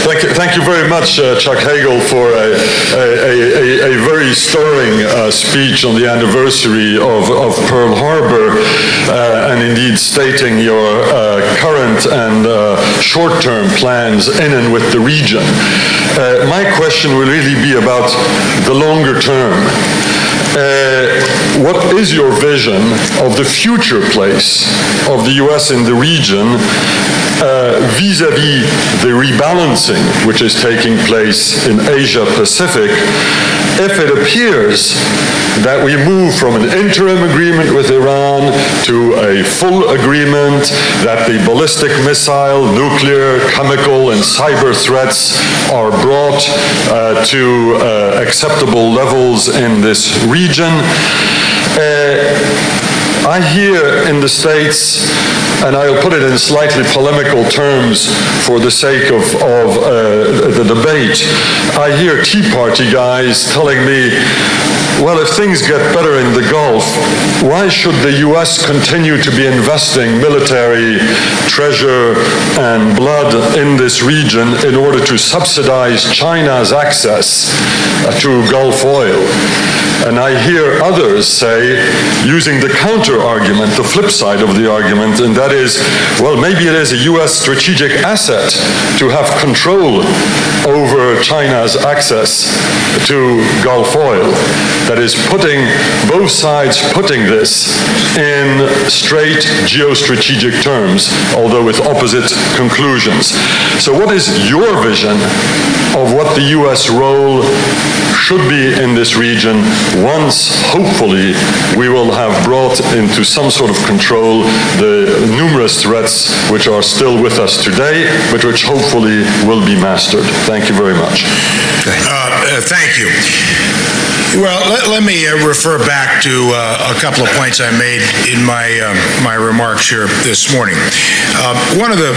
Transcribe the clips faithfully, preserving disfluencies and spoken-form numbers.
Thank you, thank you very much, uh, Chuck Hagel, for a, a, a, a very stirring uh, speech on the anniversary of, of Pearl Harbor, uh, and indeed stating your uh, current and uh, short-term plans in and with the region. Uh, my question will really be about the longer term. Uh, what is your vision of the future place of the U S in the region uh, vis-a-vis the rebalancing which is taking place in Asia-Pacific, if it appears that we move from an interim agreement with Iran to a full agreement, that the ballistic missile, nuclear, chemical, and cyber threats are brought uh, to uh, acceptable levels in this region? Uh, I hear in the States, and I'll put it in slightly polemical terms for the sake of, of uh, the debate, I hear Tea Party guys telling me, well, if things get better in the Gulf, why should the U S continue to be investing military treasure and blood in this region in order to subsidize China's access to Gulf oil? And I hear others say, using the counter argument, the flip side of the argument, and that is, well, maybe it is a U S strategic asset to have control over China's access to Gulf oil. That is putting both sides putting this in straight geostrategic terms, although with opposite conclusions. So what is your vision of what the U S role should be in this region once, hopefully, we will have brought into some sort of control the numerous threats which are still with us today, but which hopefully will be mastered? Thank you very much. Uh, uh, thank you. Well, let, let me uh, refer back to uh, a couple of points I made in my um, my remarks here this morning. Uh, one of the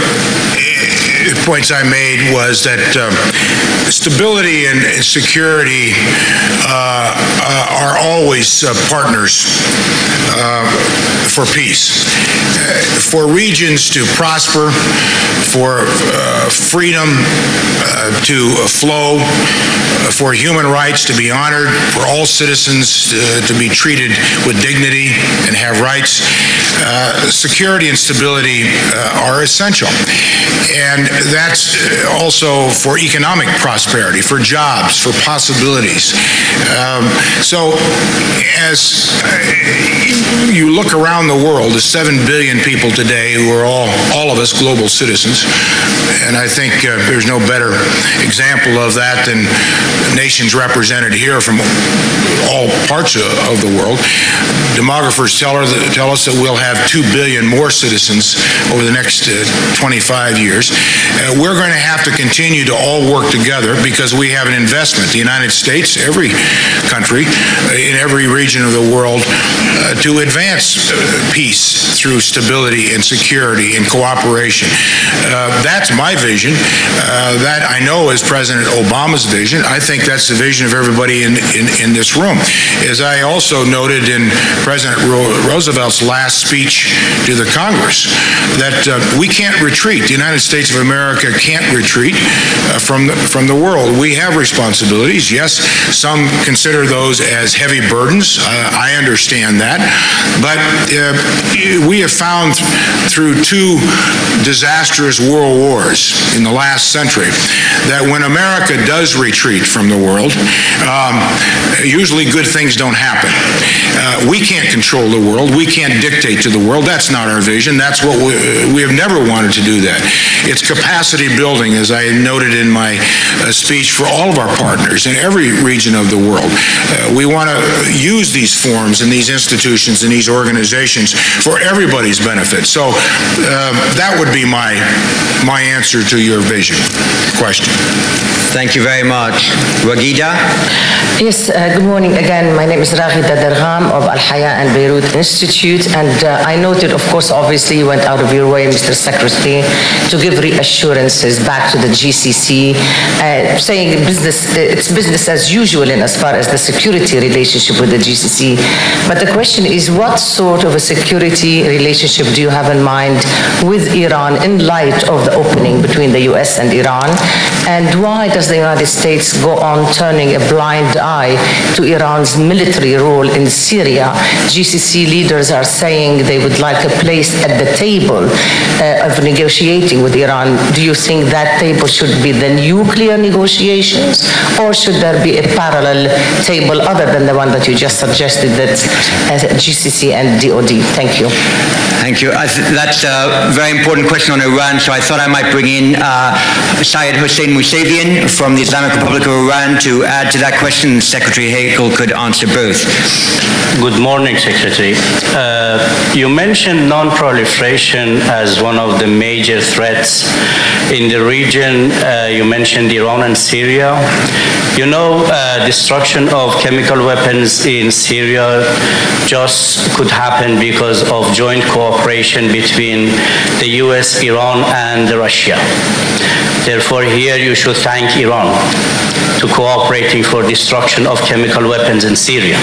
points I made was that um, stability and security uh, uh, are always uh, partners uh, for peace. Uh, for regions to prosper, for uh, freedom uh, to flow, uh, for human rights to be honored, for all citizens uh, to be treated with dignity and have rights, uh, security and stability uh, are essential. And that's also for economic prosperity, for jobs, for possibilities. Um, so as you look around the world, there's seven billion people today who are all, all of us global citizens. And I think uh, there's no better example of that than nations represented here from all parts of, of the world. Demographers tell, her that, tell us that we'll have two billion more citizens over the next uh, twenty-five years. Uh, we're going to have to continue to all work together because we have an investment, the United States, every country, uh, in every region of the world, uh, to advance uh, peace through stability and security and cooperation. Uh, that's my vision. Uh, that I know is President Obama's vision. I think that's the vision of everybody in, in, in this room. As I also noted in President Roosevelt's last speech to the Congress, that uh, we can't retreat. The United States of America can't retreat uh, from, the, from the world. We have responsibilities. Yes, some consider those as heavy burdens. Uh, I understand that. But uh, we have found through two disastrous world wars in the last century that when America does retreat from the world, um, usually good things don't happen. Uh, we can't control the world. We can't dictate to the world. That's not our vision. That's what we, we have never wanted to do that. It's capacity building, as I noted in my uh, speech, for all of our partners in every region of the world. Uh, we want to use these forums and these institutions and these organizations for everybody's benefit. So uh, that would be my my answer to your vision question. Thank you very much. Wagida? Yes, uh, good morning again. My name is Raghida Dargham of Al Haya and Beirut Institute, and uh, I noted, of course, obviously you went out of your way, Mister Secretary, to give reassurances back to the G C C, uh, saying business, it's business as usual in as far as the security relationship with the G C C. But the question is, what sort of a security relationship do you have in mind with Iran in light of the opening between the U S and Iran? And why does the United States go on turning a blind eye to Iran's military role in Syria? G C C leaders are saying they would like a place at the table uh, of negotiating with Iran. Do you think that table should be the nuclear negotiations, or should there be a parallel table other than the one that you just suggested, that uh, G C C and D O D? Thank you. Thank you. I th- that's a very important question on Iran, so I thought I might bring in uh, Syed Hossein Mousavian from the Islamic Republic of Iran to add to that question. Secretary Hagel could answer both. Good morning, Secretary. Uh, you mentioned non-proliferation as one of the major threats in the region. Uh, you mentioned Iran and Syria. You know, uh, destruction of chemical weapons in Syria just could happen because of joint cooperation between the U S, Iran, and Russia. Therefore, here you should thank Iran to cooperating for destruction of chemical weapons in Syria.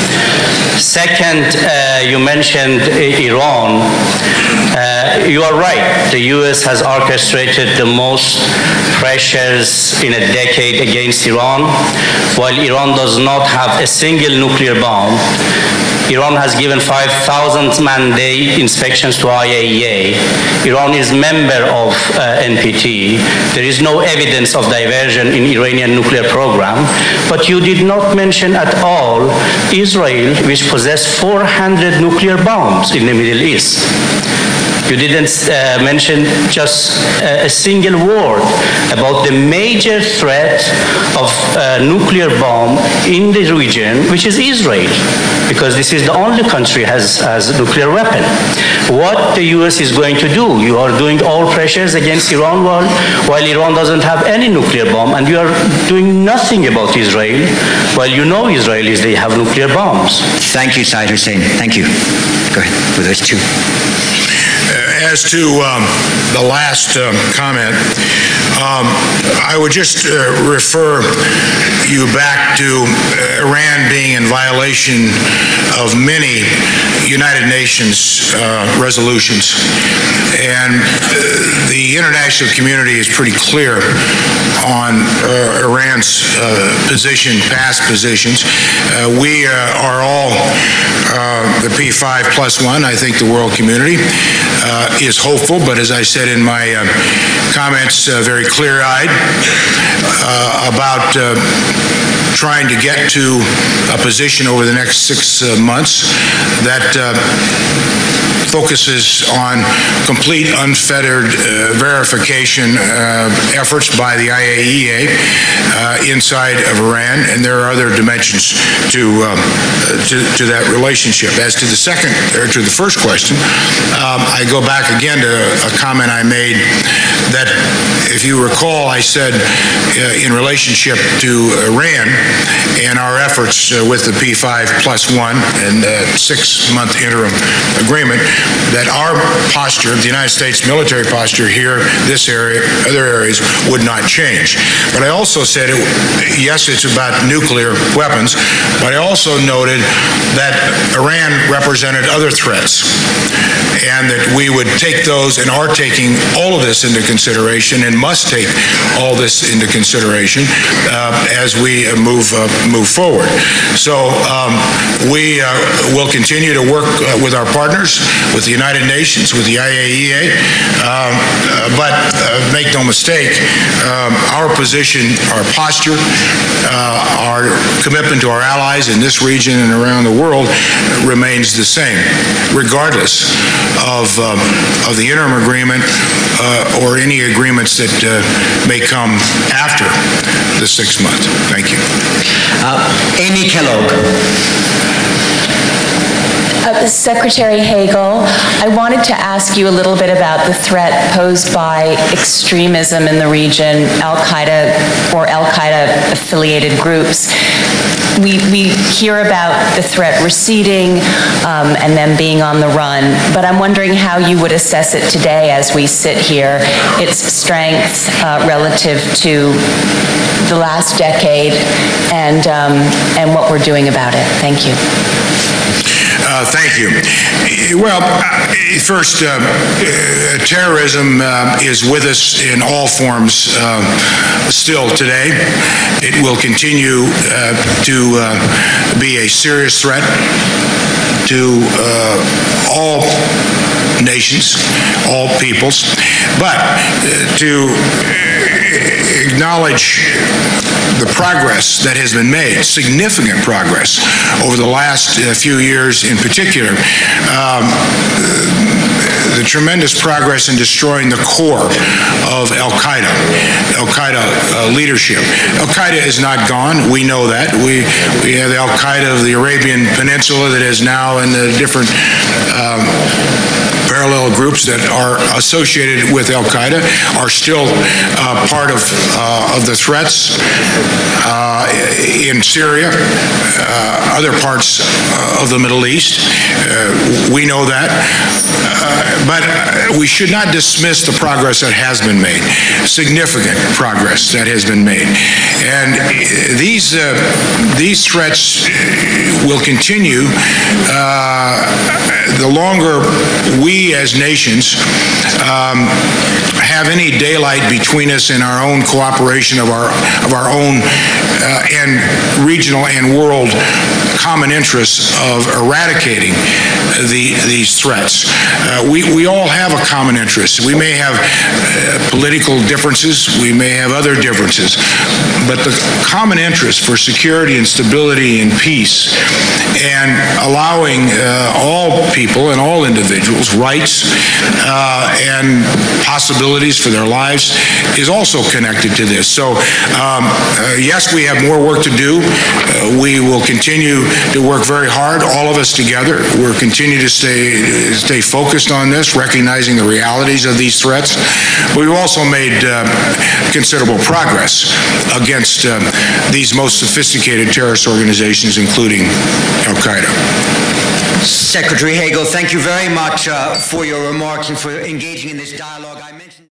Second, uh, you mentioned uh, Iran. Uh, you are right. The U S has orchestrated the most pressures in a decade against Iran. While Iran does not have a single nuclear bomb, Iran has given five thousand man-day inspections to I A E A. Iran is member of uh, N P T. There is no evidence of diversion in Iranian nuclear program. But you did not mention at all Israel, which possessed four hundred nuclear bombs in the Middle East. You didn't uh, mention just uh, a single word about the major threat of a nuclear bomb in the region, which is Israel, because this is the only country has has a nuclear weapon. What the U S is going to do? You are doing all pressures against Iran while, while Iran doesn't have any nuclear bomb, and you are doing nothing about Israel while you know Israelis, they have nuclear bombs. Thank you, Syed Hussein. Thank you. Go ahead with those two. As to um, the last um, comment, um, I would just uh, refer you back to Iran being in violation of many United Nations uh, resolutions. And uh, the international community is pretty clear on uh, Iran's uh, position, past positions. Uh, we uh, are all uh, the P five plus one. I think the world community uh, is hopeful, but as I said in my uh, comments, uh, very clear-eyed uh, about uh, trying to get to a position over the next six uh, months that uh, focuses on complete unfettered uh, verification uh, efforts by the I A E A uh, inside of Iran, and there are other dimensions to, um, to, to that relationship. As to the second, or to the first question, um, I go back again to a comment I made that, if you recall, I said uh, in relationship to Iran and our efforts uh, with the P five plus one and uh, six-month interim agreement, that our posture, the United States military posture here, this area, other areas, would not change. But I also said, it, yes, it's about nuclear weapons, but I also noted that Iran represented other threats, and that we would take those and are taking all of this into consideration and must take all this into consideration uh, as we uh, move uh, move forward. So um, we uh, will continue to work uh, with our partners, with the United Nations, with the I A E A, um, uh, but uh, make no mistake, um, our position, our posture, uh, our commitment to our allies in this region and around the world remains the same, regardless of um, of the interim agreement uh, or any agreements that uh, may come after the sixth month. Thank you. Uh, Amy Kellogg. Uh, Secretary Hagel, I wanted to ask you a little bit about the threat posed by extremism in the region, Al-Qaeda or Al-Qaeda affiliated groups. We, we hear about the threat receding um, and them being on the run, but I'm wondering how you would assess it today as we sit here, its strength uh, relative to the last decade and, um, and what we're doing about it. Thank you. Uh, thank you. Well, uh, first, uh, uh, terrorism uh, is with us in all forms uh, still today. It will continue uh, to uh, be a serious threat to uh, all nations, all peoples, but uh, to acknowledge the progress that has been made, significant progress over the last uh, few years in particular. Um, the tremendous progress in destroying the core of Al-Qaeda, Al-Qaeda uh, leadership. Al-Qaeda is not gone. We know that. We, we have the Al-Qaeda of the Arabian Peninsula that is now in the different um, parallel groups that are associated with Al-Qaeda are still uh, part of, uh, of the threats uh, in Syria, uh, other parts of the Middle East. Uh, we know that. Uh, but we should not dismiss the progress that has been made, significant progress that has been made. And these, uh, these threats will continue uh, the longer we as nations um, have any daylight between us in our own cooperation of our of our own uh, and regional and world common interests of eradicating the these threats. Uh, we we all have a common interest. We may have uh, political differences. We may have other differences, but the common interest for security and stability and peace, and allowing uh, all people and all individuals rights uh, and possibilities for their lives is also connected to this. So um, uh, yes, we have more work to do. Uh, we will continue to work very hard, all of us together. We'll continue to stay stay focused on this, recognizing the realities of these threats. We've also made uh, considerable progress against uh, these most sophisticated terrorist organizations, including Al-Qaeda. Secretary Hagel, thank you very much uh, for your remarks and for engaging in this dialogue. I mentioned